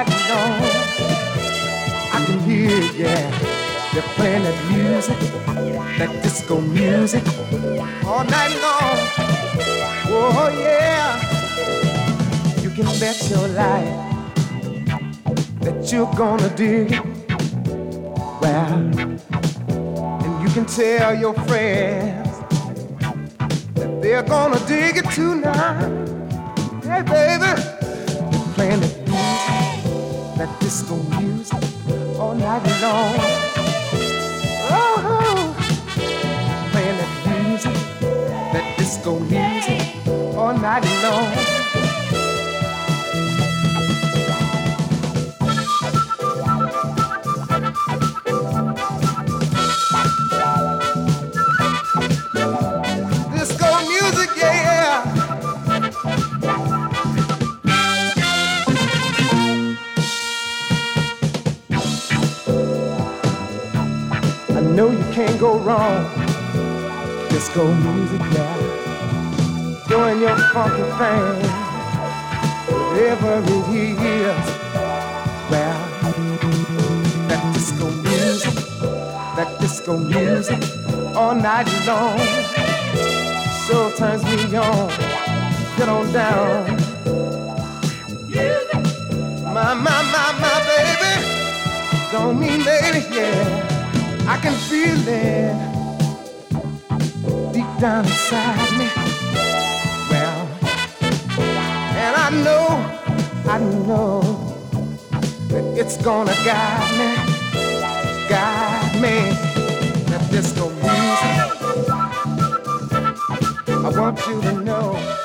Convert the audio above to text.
night long. I can hear, yeah, they're playing that music, that disco music, all night long. Oh yeah, you can bet your life that you're gonna dig it. Well, and you can tell your friends that they're gonna dig it tonight. Hey baby, they're playing that music, that disco music, all night long. Oh, playing that music, that disco music, all night long. Disco music, yeah. I know you can't go wrong. Disco music, yeah. Doing your funky thing, whatever it is. Well, that disco music, all night long. Sure turns me on. Get on down. My baby. Don't mean baby, yeah. I can feel it deep down inside me. Well, and I know that it's gonna guide me. That disco music. I want you to know